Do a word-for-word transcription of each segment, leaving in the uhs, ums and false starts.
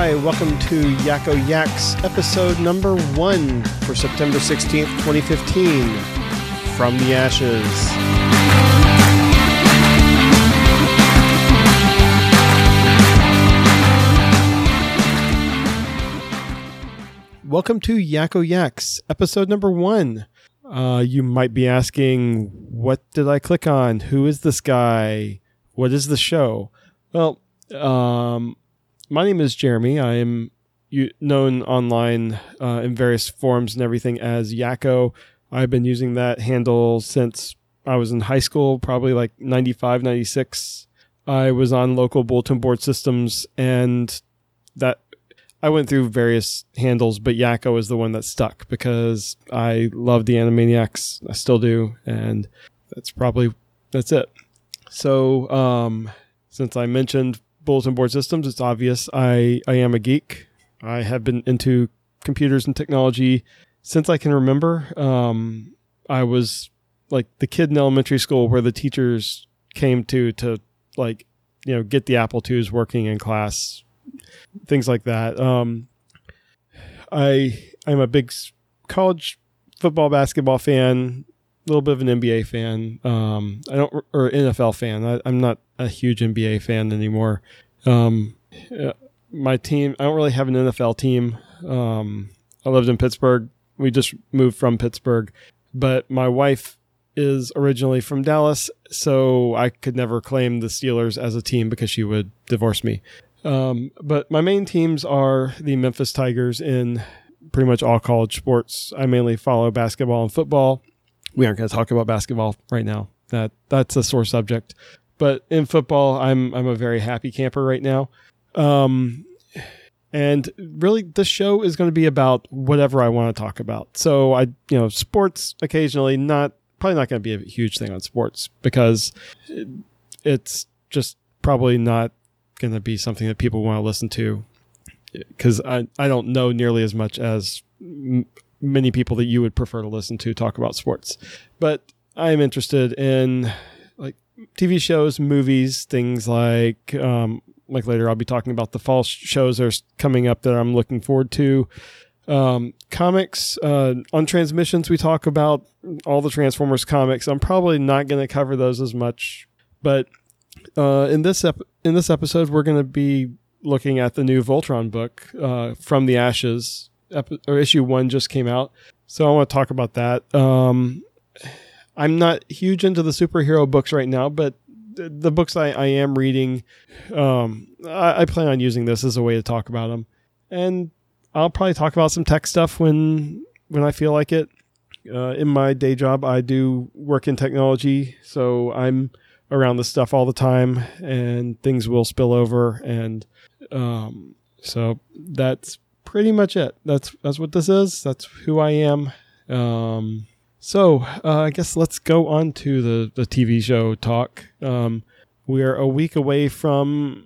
Hi, welcome to Yakko Yaks, episode number one for September sixteenth, twenty fifteen, From the Ashes. Welcome to Yakko Yaks, episode number one. Uh, you might be asking, what did I click on? Who is this guy? What is the show? Well, um... my name is Jeremy. I am known online uh, in various forums and everything as Yakko. I've been using that handle since I was in high school, probably like ninety-five, ninety-six. I was on local bulletin board systems, and that I went through various handles, but Yakko is the one that stuck because I love the Animaniacs. I still do, and that's probably that's it. So um, since I mentioned bulletin board systems, it's obvious I, I am a geek. I have been into computers and technology since I can remember. Um, I was like the kid in elementary school where the teachers came to, to like, you know, get the Apple twos working in class, things like that. Um, I, I'm a big college football, basketball fan, a little bit of an N B A fan. Um, I don't, or N F L fan. I, I'm not a huge N B A fan anymore. Um, my team, I don't really have an N F L team. Um, I lived in Pittsburgh. We just moved from Pittsburgh, but my wife is originally from Dallas, so I could never claim the Steelers as a team because she would divorce me. Um, but my main teams are the Memphis Tigers in pretty much all college sports. I mainly follow basketball and football. We aren't going to talk about basketball right now. That that's a sore subject. But in football, I'm I'm a very happy camper right now. Um, and really, this show is going to be about whatever I want to talk about. So I, you know, sports occasionally, not probably not going to be a huge thing on sports because it, it's just probably not going to be something that people want to listen to because I, I don't know nearly as much as m- many people that you would prefer to listen to talk about sports. But I am interested in like T V shows, movies, things like, um, like later I'll be talking about the fall shows that are coming up that I'm looking forward to. Um, comics, uh, on transmissions, we talk about all the Transformers comics. I'm probably not going to cover those as much, but, uh, in this, ep- in this episode, we're going to be looking at the new Voltron book, uh, From the Ashes. Ep- or issue one just came out. So I want to talk about that. Um, I'm not huge into the superhero books right now, but the, the books I, I am reading, um, I, I plan on using this as a way to talk about them. And I'll probably talk about some tech stuff when, when I feel like it. Uh, in my day job, I do work in technology, so I'm around this stuff all the time and things will spill over. And, um, so that's pretty much it. That's, that's what this is. That's who I am. Um, So, uh, I guess let's go on to the, the T V show talk. Um, we are a week away from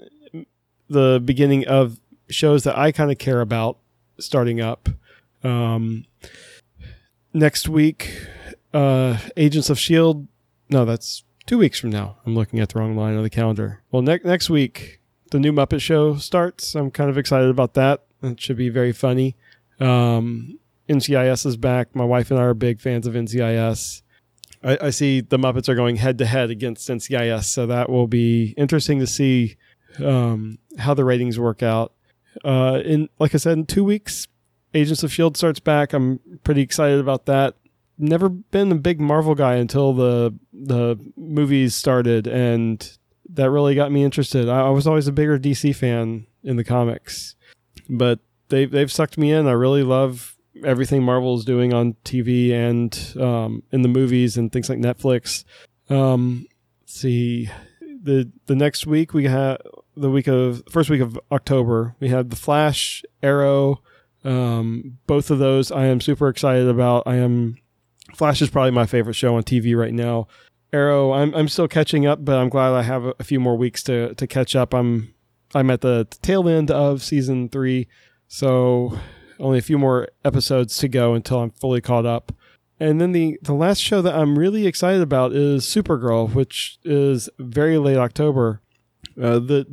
the beginning of shows that I kind of care about starting up. Um, next week, uh, Agents of S H I E L D. No, that's two weeks from now. I'm looking at the wrong line of the calendar. Well, ne- next week, the new Muppet Show starts. I'm kind of excited about that. It should be very funny. Um... N C I S is back. My wife and I are big fans of N C I S. I, I see the Muppets are going head to head against N C I S, so that will be interesting to see um, how the ratings work out. Uh, in like I said, in two weeks, Agents of S H I E L D starts back. I'm pretty excited about that. Never been a big Marvel guy until the the movies started, and that really got me interested. I, I was always a bigger D C fan in the comics, but they they've sucked me in. I really love everything Marvel is doing on T V and um, in the movies and things like Netflix. Um, let's see, the the next week we have the week of first week of October. We have The Flash, Arrow. Um, both of those I am super excited about. I am Flash is probably my favorite show on T V right now. Arrow, I'm I'm still catching up, but I'm glad I have a, a few more weeks to to catch up. I'm I'm at the tail end of season three, so only a few more episodes to go until I'm fully caught up. And then the, the last show that I'm really excited about is Supergirl, which is very late October. Uh, the the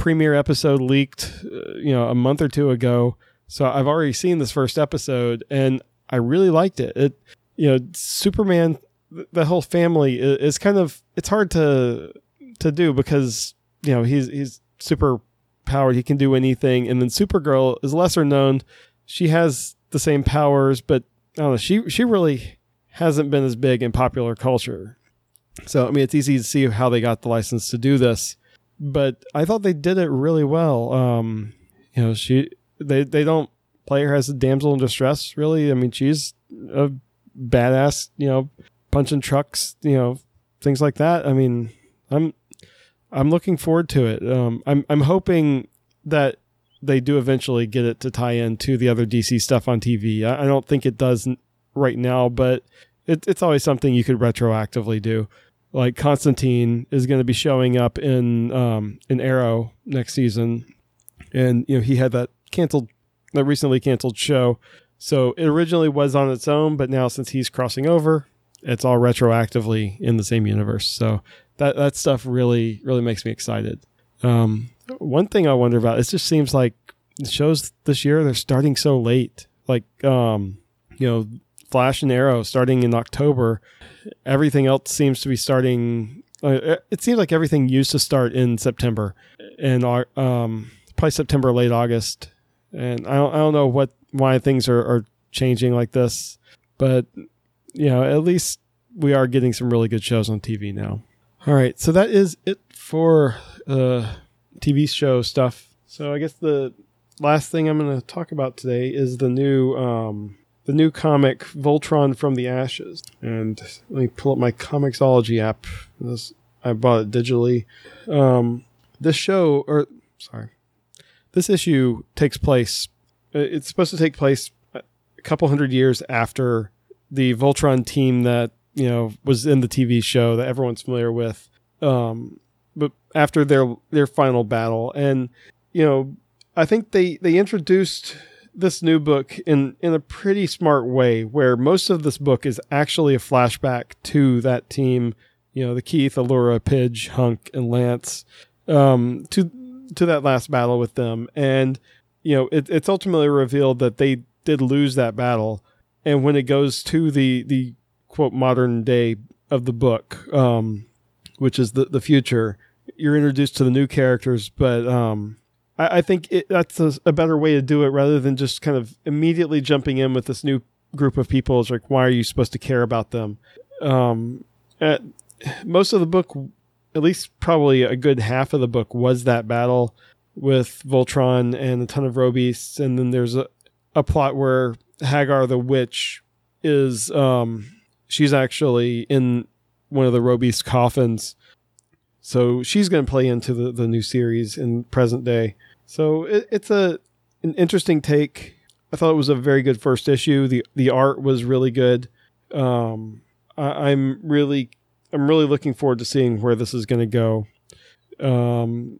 premiere episode leaked, uh, you know, a month or two ago. So I've already seen this first episode, and I really liked it. It, you know, Superman, the whole family is, is kind of, it's hard to to do because, you know, he's he's super powered. He can do anything. And then Supergirl is lesser known. She has the same powers, but I don't know. She she really hasn't been as big in popular culture. So I mean, it's easy to see how they got the license to do this. But I thought they did it really well. Um, you know, she they they don't play her as a damsel in distress, really. I mean, she's a badass, you know, punching trucks, you know, things like that. I mean, I'm I'm looking forward to it. Um, I'm I'm hoping that they do eventually get it to tie into the other D C stuff on T V. I, I don't think it does right now, but it, it's always something you could retroactively do. Like Constantine is going to be showing up in um, in Arrow next season, and you know he had that canceled, that recently canceled show. So it originally was on its own, but now since he's crossing over, it's all retroactively in the same universe. So that that stuff really really makes me excited. Um, one thing I wonder about, it just seems like the shows this year, they're starting so late. Like um, you know, Flash and Arrow starting in October. Everything else seems to be starting. Uh, it seems like everything used to start in September, and um, probably September, late August. And I don't, I don't know what why things are, are changing like this, but you know, at least we are getting some really good shows on T V now. All right, so that is it for uh, T V show stuff. So I guess the last thing I'm going to talk about today is the new. Um, The new comic, Voltron from the Ashes. And let me pull up my Comixology app. This, I bought it digitally. Um, this show, or sorry, this issue takes place, it's supposed to take place a couple hundred years after the Voltron team that, you know, was in the T V show that everyone's familiar with. Um, but after their, their final battle. And, you know, I think they, they introduced this new book in, in a pretty smart way, where most of this book is actually a flashback to that team, you know, the Keith, Allura, Pidge, Hunk, and Lance, um, to to that last battle with them. And, you know, it, it's ultimately revealed that they did lose that battle. And when it goes to the, the quote, modern day of the book, um, which is the, the future, you're introduced to the new characters, but um, I think it, that's a, a better way to do it, rather than just kind of immediately jumping in with this new group of people. It's like, why are you supposed to care about them? Um, at, most of the book, at least probably a good half of the book, was that battle with Voltron and a ton of Robeasts. And then there's a, a plot where Hagar the witch is, um, she's actually in one of the Robeast coffins. So she's going to play into the, the new series in present day. So it, it's a an interesting take. I thought it was a very good first issue. The the art was really good. Um, I, I'm really I'm really looking forward to seeing where this is going to go. Um,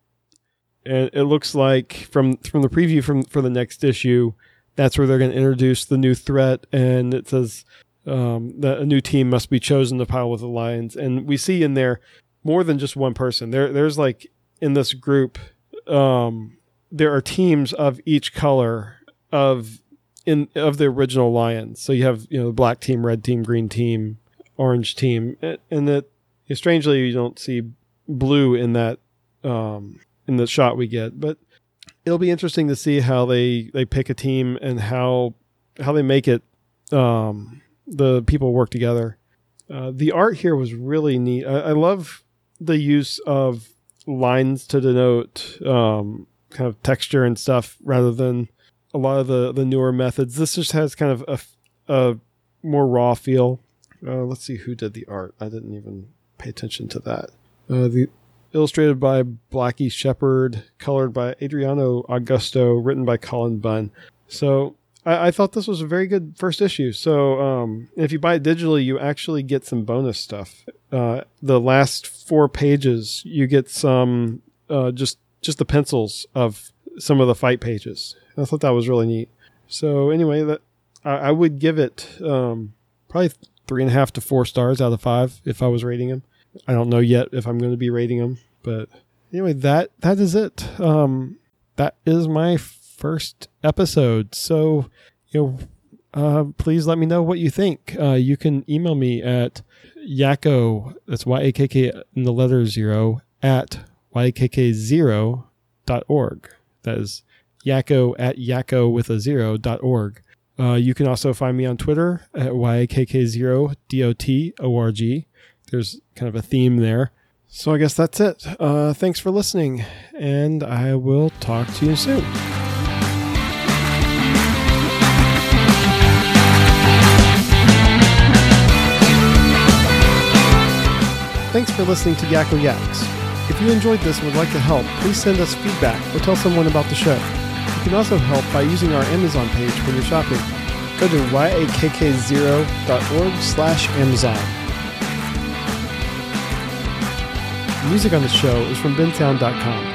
and it looks like from from the preview from for the next issue, that's where they're going to introduce the new threat. And it says um, that a new team must be chosen to pile with the Lions. And we see in there more than just one person. There there's like in this group. Um, there are teams of each color of in of the original Lions. So you have, you know, the black team, red team, green team, orange team, and that, you know, strangely you don't see blue in that um, in the shot we get. But it'll be interesting to see how they, they pick a team and how how they make it. Um, the people work together. Uh, the art here was really neat. I, I love the use of lines to denote um, kind of texture and stuff, rather than a lot of the, the newer methods. This just has kind of a, a more raw feel. Uh, let's see who did the art. I didn't even pay attention to that. Uh, the illustrated by Blackie Shepard, colored by Adriano Augusto, written by Colin Bunn. So I, I thought this was a very good first issue. So um, if you buy it digitally, you actually get some bonus stuff. Uh, the last four pages, you get some uh, just just the pencils of some of the fight pages. I thought that was really neat. So anyway, that I, I would give it um, probably three and a half to four stars out of five if I was rating them. I don't know yet if I'm going to be rating them, but anyway, that that is it. Um, that is my first episode. So, you know, uh, please let me know what you think. Uh, you can email me at Yakko, that's Y A K K in the letter zero, at Y A K K zero dot org. That is Yakko at Yakko with a zero dot org. Uh, you can also find me on Twitter at Y A K K zero D O T O R G. There's kind of a theme there. So I guess that's it. Uh, thanks for listening, and I will talk to you soon. Thanks for listening to Yakko Yaks. If you enjoyed this and would like to help, please send us feedback or tell someone about the show. You can also help by using our Amazon page when you're shopping. Go to Y A K K zero dot org slash Amazon. Music on the show is from bensound dot com.